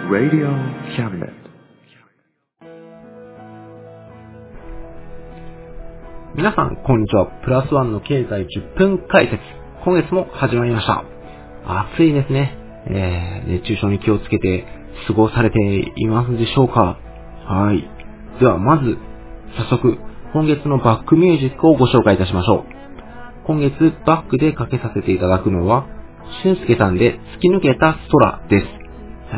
Radio Cabinet。 皆さんこんにちは。プラスワンの経済10分解説、今月も始まりました。暑いですね。熱中症に気をつけて過ごされていますでしょうか。はい。ではまず早速今月のバックミュージックをご紹介いたしましょう。今月バックでかけさせていただくのは俊介さんで突き抜けた空です。はい。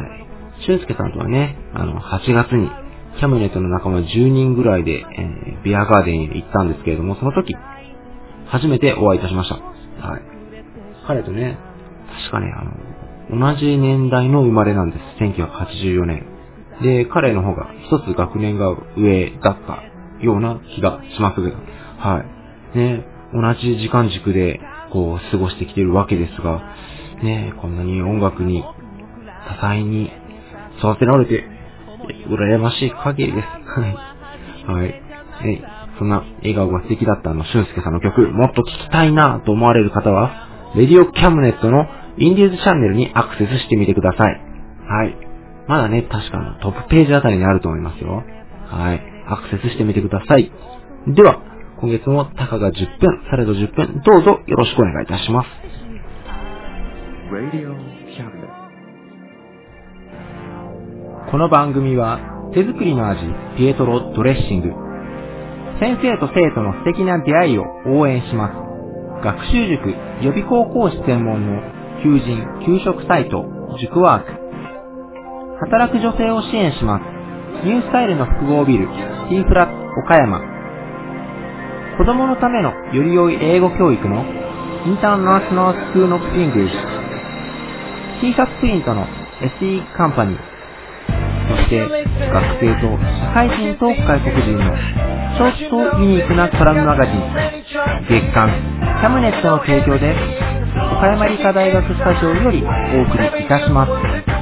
俊介さんとはね、8月にキャムネットの仲間10人ぐらいで、ビアガーデンに行ったんですけれども、その時初めてお会いいたしました。はい。彼とね、確かね、同じ年代の生まれなんです。1984年。で、彼の方が一つ学年が上だったような気がしますけど、はい。ね、同じ時間軸でこう過ごしてきているわけですが、ね、こんなに音楽に多彩に育てられて羨ましい限りです。はい。はい。そんな笑顔が素敵だった俊介さんの曲、もっと聴きたいなと思われる方は、レディオキャムネットのインディーズチャンネルにアクセスしてみてください。はい。まだね、確かトップページあたりにあると思いますよ。はい。アクセスしてみてください。では、今月もたかが10分、されど10分、どうぞよろしくお願いいたします。 Radio Cabinet。 この番組は手作りの味ピエトロドレッシング、先生と生徒の素敵な出会いを応援します。学習塾予備高校師専門の求人・給食サイト塾ワーク、働く女性を支援します。ニュースタイルの複合ビル T フラット岡山、子供のためのより良い英語教育のインターナショナルスクールオブイングリッシュ、 T シャツプリントの SE カンパニー、そして学生と社会人と外国人のちょっとユニークなコラムマガジン月刊キャムネットの提供で岡山理科大学スタジオよりお送りいたします。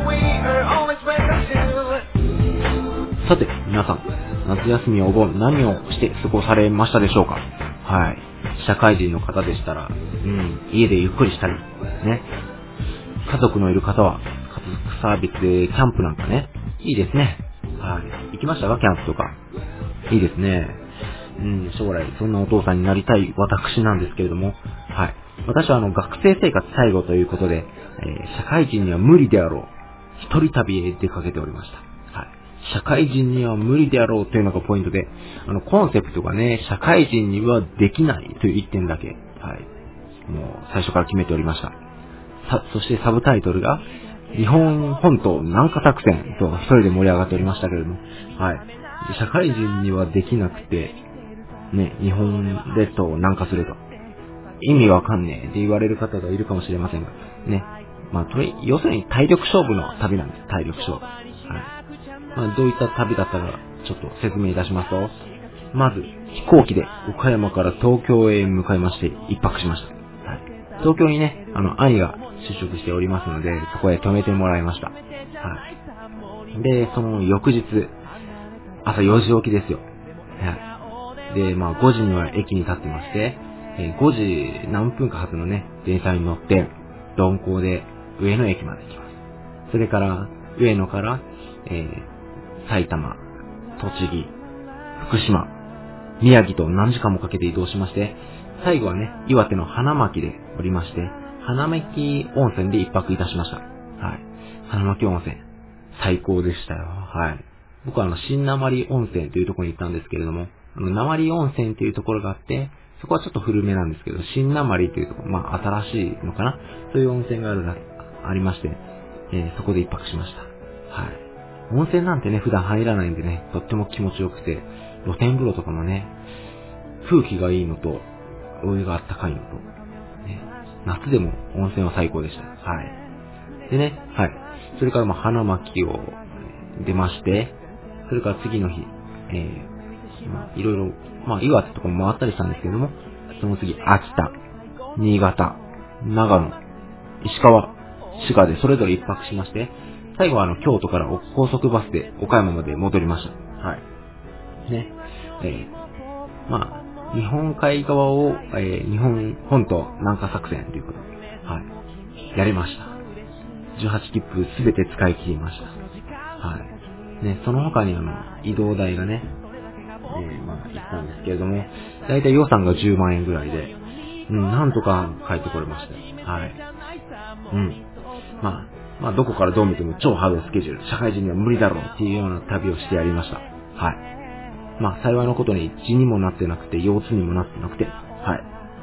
さて皆さん、夏休みお盆何をして過ごされましたでしょうか。はい。社会人の方でしたら、家でゆっくりしたりね、家族のいる方は家族サービスでキャンプなんかね、いいですね。はい。行きましたか、キャンプとか。いいですね。将来そんなお父さんになりたい私なんですけれども、はい。私は学生生活最後ということで、社会人には無理であろう一人旅へ出かけておりました。はい。社会人には無理であろうというのがポイントで、コンセプトがね、社会人にはできないという一点だけ、はい。もう最初から決めておりました。そしてサブタイトルが、日本本島南下作戦と一人で盛り上がっておりましたけれども、はい。社会人にはできなくて、ね、日本列島を南下すると。意味わかんねえって言われる方がいるかもしれませんが、ね。要するに体力勝負の旅なんです。体力勝負。はい。どういった旅だったか、ちょっと説明いたしますと、まず、飛行機で岡山から東京へ向かいまして、一泊しました。はい。東京にね、兄が就職しておりますので、そこへ泊めてもらいました。はい。で、その翌日、朝4時起きですよ。はい。で、5時には駅に立ってまして、5時何分か発のね、電車に乗って、鈍行で上野駅まで行きます。それから、上野から、埼玉、栃木、福島、宮城と何時間もかけて移動しまして、最後はね、岩手の花巻で降りまして、花巻温泉で一泊いたしました。はい。花巻温泉、最高でしたよ。はい。僕は新鉛温泉というところに行ったんですけれども、鉛温泉というところがあって、そこはちょっと古めなんですけど、新鉛というところ、新しいのかな、そういう温泉がありまして、そこで一泊しました。はい。温泉なんてね、普段入らないんでね、とっても気持ちよくて、露天風呂とかもね、空気がいいのと、お湯があったかいのと、ね、夏でも温泉は最高でした。はい。でね、はい。それから花巻を出まして、それから次の日、いろいろ、岩手とかも回ったりしたんですけれども、その次、秋田、新潟、長野、石川、滋賀でそれぞれ一泊しまして、最後は京都から高速バスで岡山まで戻りました。はい。ね。日本海側を、日本本島南下作戦ということで、はい。やりました。18切符すべて使い切りました。 はい。ね、その他に移動代がね、まあ、行ったんですけれども、だいたい予算が10万円ぐらいで、なんとか帰ってこれました。はい。まあ、どこからどう見ても超ハードスケジュール、社会人には無理だろうっていうような旅をしてやりました。はい。まあ、幸いのことに字にもなってなくて、腰痛にもなってなくて、はい。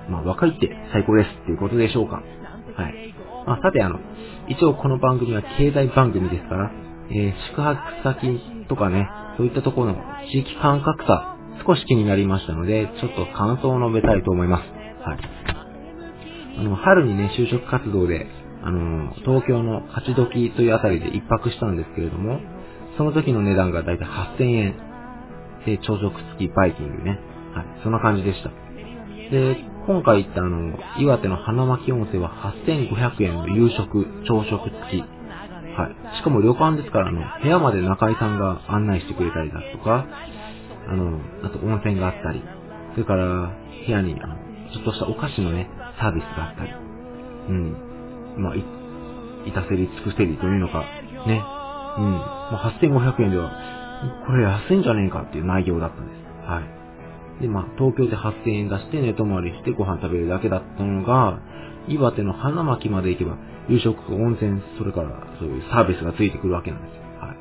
まあ、若いって最高ですっていうことでしょうか。はい。まあ、さて一応この番組は経済番組ですから、宿泊先とかね、そういったところの地域間格差、少し気になりましたので、ちょっと感想を述べたいと思います。はい。春にね、就職活動で、東京の勝どきというあたりで一泊したんですけれども、その時の値段がだいたい8000円。で、朝食付きバイキングね。はい。そんな感じでした。で、今回行った岩手の花巻温泉は8500円の夕食、朝食付き。はい。しかも旅館ですから部屋まで中井さんが案内してくれたりだとか、あと温泉があったり、それから部屋にちょっとしたお菓子のね、サービスがあったり。まあ、いたせり尽くせりというのか、ね。まあ、8500円では、これ安いんじゃねえかっていう内容だったんです。はい。で、まあ、東京で8000円出して寝泊まりしてご飯食べるだけだったのが、岩手の花巻まで行けば、夕食、温泉、それからそういうサービスがついてくるわけなんですよ。はい。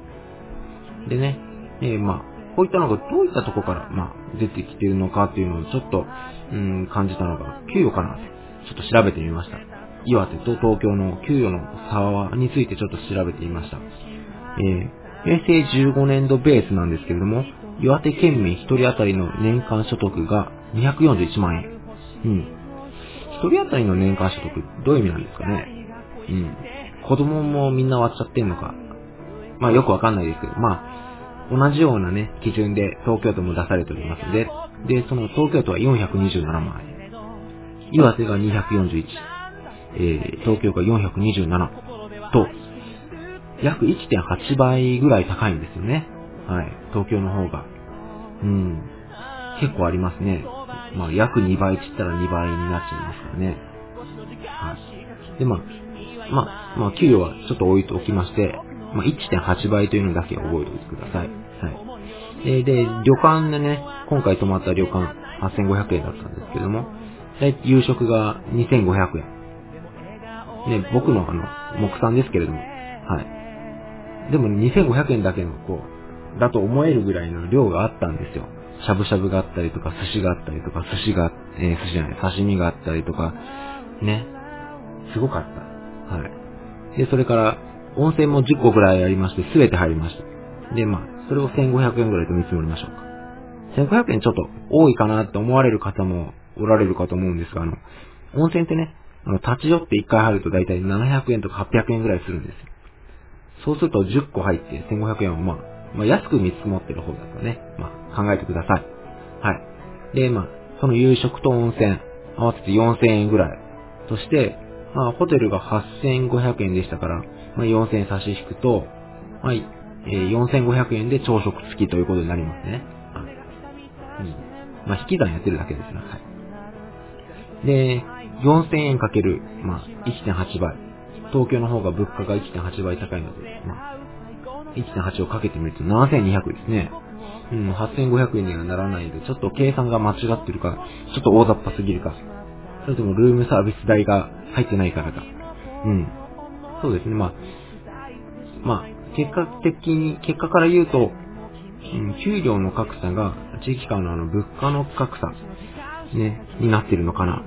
でね、まあ、こういったのがどういったところから、まあ、出てきているのかっていうのをちょっと、感じたのが、給与かなって、ちょっと調べてみました。岩手と東京の給与の差についてちょっと調べてみました。平成15年度ベースなんですけれども、岩手県民1人当たりの年間所得が241万円。1人当たりの年間所得、どういう意味なんですかね。子供もみんな割っちゃってんのか。まあよくわかんないですけど、まあ、同じようなね、基準で東京都も出されておりますので、で、その東京都は427万円。岩手が241。東京が427と、約 1.8 倍ぐらい高いんですよね。はい。東京の方が。結構ありますね。まあ、約2倍って言ったら2倍になっちゃいますからね。はい。で、まあ、給与はちょっと置いておきまして、まあ、1.8 倍というのだけ覚えておいてください。はい。で、旅館でね、今回泊まった旅館、8500円だったんですけども、夕食が2500円。ね、僕の木産ですけれども、はい。でも2500円だけのだと思えるぐらいの量があったんですよ。しゃぶしゃぶがあったりとか、寿司があったりとか、寿司じゃない、刺身があったりとか、ね。すごかった。はい。で、それから、温泉も10個ぐらいありまして、すべて入りました。で、まあ、それを1500円ぐらいと見積もりましょうか。1500円ちょっと多いかなって思われる方もおられるかと思うんですが、温泉ってね、立ち寄って1回入るとだいたい700円とか800円ぐらいするんですよ。そうすると10個入って1500円はまあ安く見積もってる方だとね、まあ考えてください。はい。で、まあ、その夕食と温泉、合わせて4000円ぐらいとして、まあホテルが8500円でしたから、まあ4000円差し引くと、まあ、4500円で朝食付きということになりますね。まあ引き算やってるだけですね。はい。で、4000円かける、まあ、1.8 倍。東京の方が物価が 1.8 倍高いので、まあ、1.8 をかけてみると7200ですね。8500円にはならないので、ちょっと計算が間違ってるか、ちょっと大雑把すぎるか、それともルームサービス代が入ってないからか。そうですね、まあ、結果から言うと、給料の格差が地域間の物価の格差、ね、になってるのかな。はい。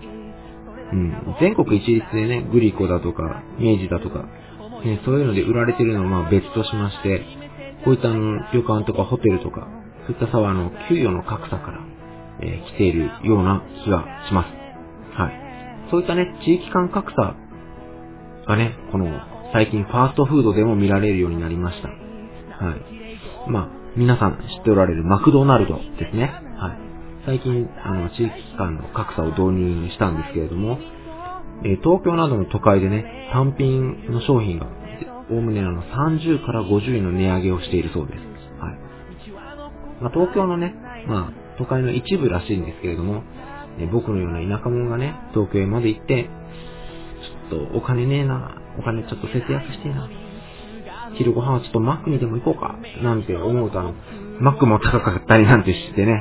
全国一律でね、グリコだとか、明治だとか、ね、そういうので売られてるのはまあ別としまして、こういった旅館とかホテルとか、そういった差は給与の格差から、来ているような気がします。はい。そういったね、地域間格差がね、最近ファーストフードでも見られるようになりました。はい。まあ、皆さん知っておられるマクドナルドですね。はい。最近、地域間の格差を導入したんですけれども、東京などの都会でね、単品の商品が、おおむね30から50円の値上げをしているそうです。はい。まあ、東京のね、まあ、都会の一部らしいんですけれども、僕のような田舎者がね、東京へまで行って、ちょっとお金ねえな、お金ちょっと節約してえな、 昼ご飯はちょっとマックにでも行こうか、なんて思うとマックも高かったりなんてしてね、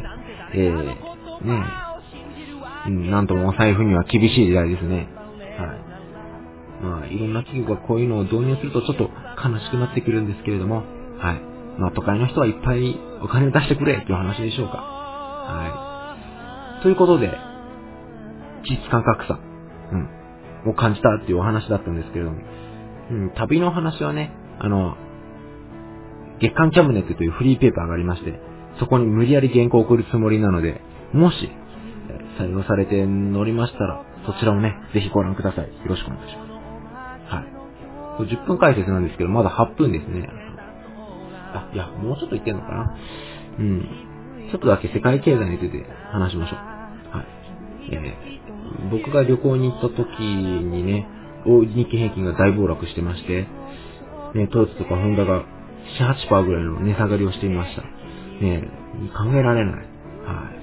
なんともお財布には厳しい時代ですね。はい。いろんな企業がこういうのを導入するとちょっと悲しくなってくるんですけれども、はい。都会の人はいっぱいお金を出してくれっていう話でしょうか。はい。ということで、実感格差、を感じたっていうお話だったんですけれども、旅の話はね、月刊キャムネットというフリーペーパーがありまして、そこに無理やり原稿を送るつもりなので、もし、採用されて乗りましたら、そちらをね、ぜひご覧ください。よろしくお願いします。はい。10分解説なんですけど、まだ8分ですね。いや、もうちょっと言ってんのかな。ちょっとだけ世界経済について話しましょう。はい。僕が旅行に行った時にね、日経平均が大暴落してまして、トヨタとかホンダが7、8% ぐらいの値下がりをしていました。考えられない。はい。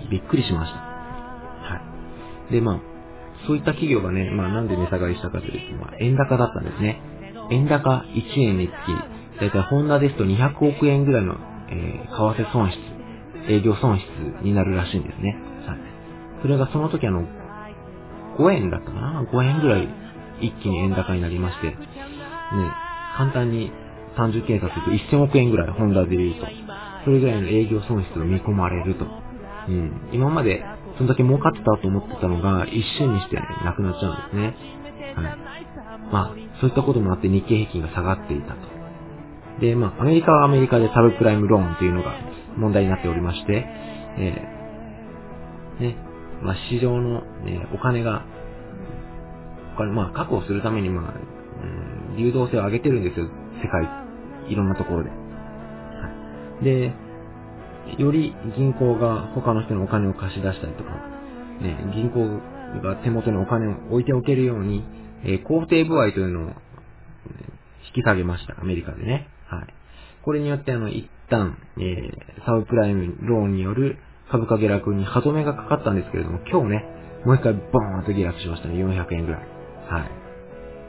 びっくりしました。はい。で、そういった企業がね、なんで値下がりしたかというと、円高だったんですね。円高1円につき、だいたいホンダですと200億円ぐらいの、為替損失、営業損失になるらしいんですね。はい。それがその時5円だったかな ?5 円ぐらい一気に円高になりまして、簡単に単純計算すると1000億円ぐらいホンダで言うと、それぐらいの営業損失を見込まれると。今までそんだけ儲かってたと思ってたのが一瞬にしてなくなっちゃうんですね。はい。そういったこともあって日経平均が下がっていたと。で、アメリカはアメリカでサブプライムローンというのが問題になっておりまして、市場の、お金確保するために流動性を上げてるんですよ、世界、いろんなところで。はい。で、より銀行が他の人のお金を貸し出したりとか、銀行が手元にお金を置いておけるように、公定歩合というのを、引き下げました、アメリカでね。はい。これによって一旦、サブプライムローンによる株価下落に歯止めがかかったんですけれども、今日ね、もう一回ボーンと下落しましたね、400円ぐらい。はい。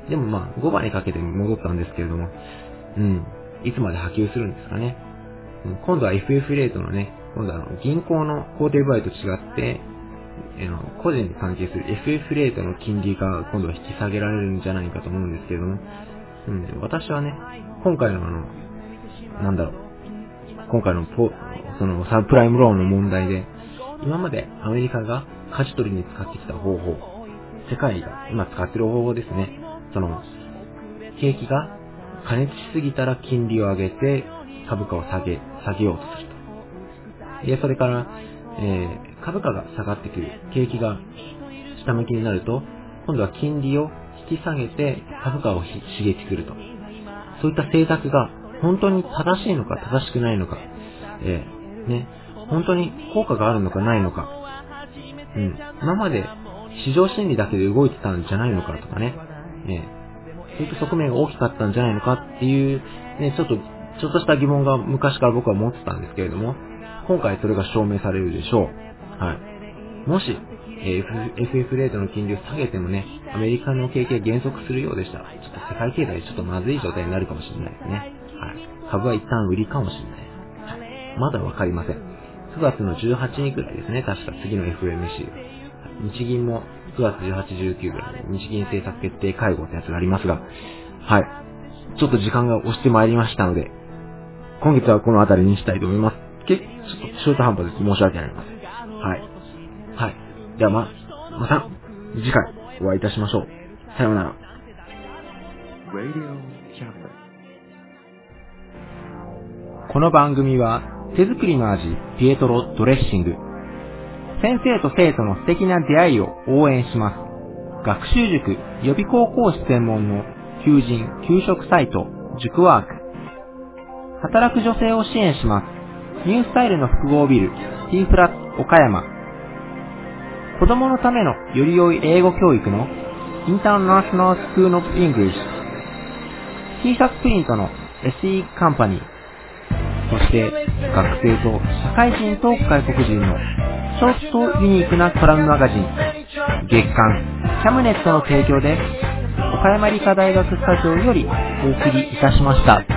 でも5番にかけて戻ったんですけれども、いつまで波及するんですかね。今度は FF レートのね、今度は銀行の公定歩合と違って、個人に関係する FF レートの金利が今度は引き下げられるんじゃないかと思うんですけれども、私はね、今回の今回のそのサブプライムローンの問題で、今までアメリカが舵取りに使ってきた方法、世界が今使っている方法ですね。景気が過熱しすぎたら金利を上げて株価を下げようとすると。で、それから、株価が下がってくる、景気が下向きになると、今度は金利を引き下げて株価を刺激すると。そういった政策が本当に正しいのか正しくないのか、本当に効果があるのかないのか、今まで市場心理だけで動いてたんじゃないのかとかね、そういった側面が大きかったんじゃないのかっていう、ちょっとした疑問が昔から僕は持ってたんですけれども、今回それが証明されるでしょう。はい。もし、FF レートの金利を下げてもね、アメリカの景気が減速するようでしたら、ちょっと世界経済ちょっとまずい状態になるかもしれないですね。はい。株は一旦売りかもしれないです。はい。まだわかりません。9月の18日くらいですね、確か次の FOMC。日銀も9月18、19ぐらいに日銀政策決定会合ってやつがありますが、はい。ちょっと時間が押してまいりましたので、今月はこの辺りにしたいと思います。ちょっと中途半端です。申し訳ありません。はい。はい。ではまた次回お会いいたしましょう。さようなら。この番組は手作りの味ピエトロドレッシング、先生と生徒の素敵な出会いを応援します。学習塾予備高校師専門の求人・給食サイト塾ワーク、働く女性を支援します。ニュースタイルの複合ビル T フラット岡山、子供のためのより良い英語教育のインターナショナルスクールオブイングリッシュ、 T シャツプリントの SE カンパニー、そして学生と社会人と外国人のちょっとユニークなコラムマガジン月刊キャムネットの提供で岡山理科大学スタジオよりお送りいたしました。